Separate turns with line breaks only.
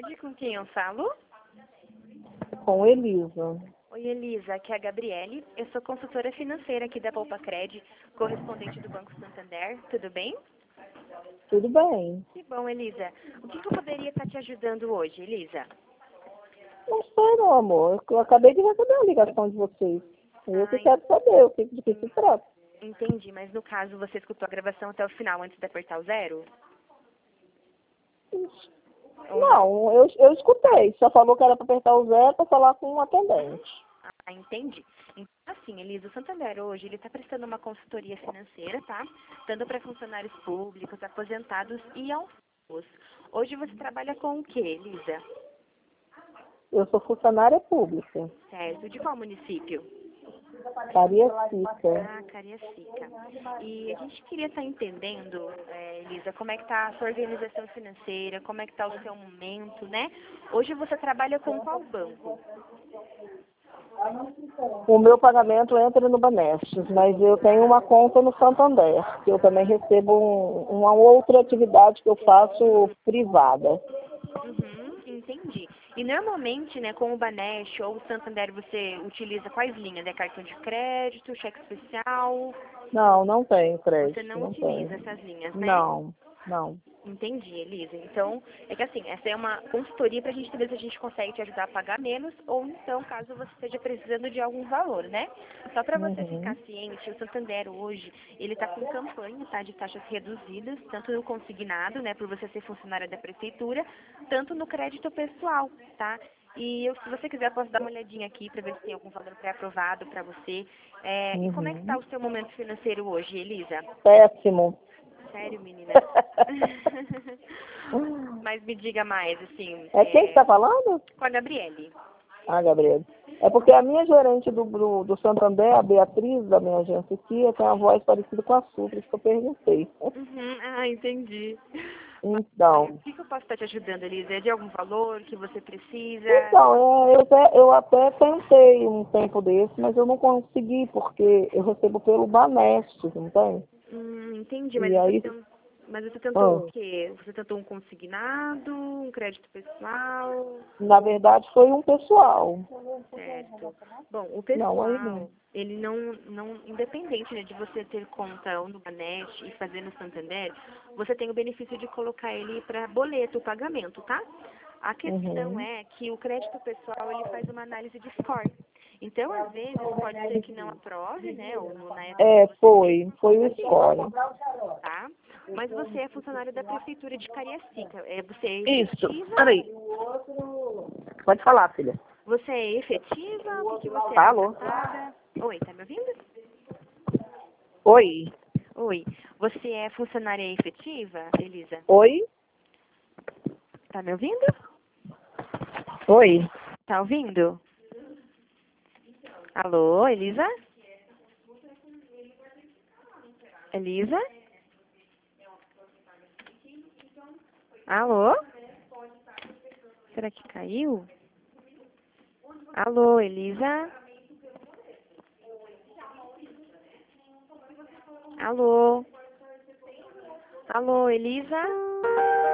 tarde, com quem eu falo?
Com Elisa.
Oi, Elisa, aqui é a Gabriele. Eu sou consultora financeira aqui da Poupa-Cred, correspondente do Banco Santander. Tudo bem?
Tudo bem?
Que bom, Elisa. O que eu poderia estar te ajudando hoje, Elisa?
Não sei não, amor. Eu acabei de receber a ligação de vocês. Eu que quero saber de que se trata.
Entendi, mas no caso você escutou a gravação até o final antes de apertar o 0?
Não, eu escutei. Só falou que era para apertar o 0 para falar com um atendente.
Ah, entendi. Então, assim, Elisa, o Santander hoje, ele está prestando uma consultoria financeira, tá? Tanto para funcionários públicos, aposentados e autônomos. Hoje você trabalha com o quê, Elisa?
Eu sou funcionária pública.
Certo. De qual município?
Cariacica.
Ah, Cariacica. E a gente queria estar entendendo, Elisa, como é que está a sua organização financeira, como é que está o seu momento, né? Hoje você trabalha com qual banco?
O meu pagamento entra no Banestes, mas eu tenho uma conta no Santander, que eu também recebo uma outra atividade que eu faço privada.
Uhum, entendi. E normalmente, né, com o Banesh ou o Santander, você utiliza quais linhas? É cartão de crédito, cheque especial?
Não, não tenho
Você
crédito,
não
não
utiliza
tenho.
essas linhas, né?
Não.
Entendi, Elisa. Então, é que assim, essa é uma consultoria para a gente saber se a gente consegue te ajudar a pagar menos ou então, caso você esteja precisando de algum valor, né? Só para você ficar
Uhum.
ciente, o Santander hoje, ele está com campanha, tá, de taxas reduzidas, tanto no consignado, né, por você ser funcionária da prefeitura, tanto no crédito pessoal, tá? E se você quiser, eu posso dar uma olhadinha aqui para ver se tem algum valor pré-aprovado para você. E como é que está
Uhum.
o seu momento financeiro hoje, Elisa?
Péssimo.
Sério, menina? Mas me diga mais, assim,
É quem que está falando?
com a Gabriele.
Ah, Gabriel. É porque a minha gerente do Santander, a Beatriz, da minha agência aqui, tem uma voz parecida com a sua, por isso que eu perguntei.
Uhum, entendi. Mas, olha,
Então,
o que eu posso estar te ajudando, Elisa? É de algum valor que você precisa?
eu até tentei um tempo desse, mas eu não consegui, porque eu recebo pelo Banestes, não tem?
Entendi,
E aí,
mas você tentou o
ah,
quê? Você tentou um consignado, um crédito pessoal?
na verdade foi um pessoal.
Certo. Bom, o
Não, aí não.
pessoal, ele não, independente, né, de você ter conta ou no Banesh e fazer no Santander, você tem o benefício de colocar ele para boleto, pagamento, tá? A questão
Uhum.
é que o crédito pessoal, ele faz uma análise de score. Então, às vezes, pode ser que não aprove, né, ou na época que você fez, por
Foi
conta
o
disso,
score.
tá? Mas você é funcionária da Prefeitura de Cariacica. Você é
Isso,
efetiva?
peraí. Pode falar, filha.
Você é efetiva? O que você é
Tá, alô?
contratada? Oi, tá me ouvindo?
Oi.
Oi. Você é funcionária efetiva, Elisa?
Oi?
Tá me ouvindo?
Oi.
Tá ouvindo? Alô, Elisa? Elisa? Alô? Será que caiu? Alô, Elisa? Alô? Alô, Elisa?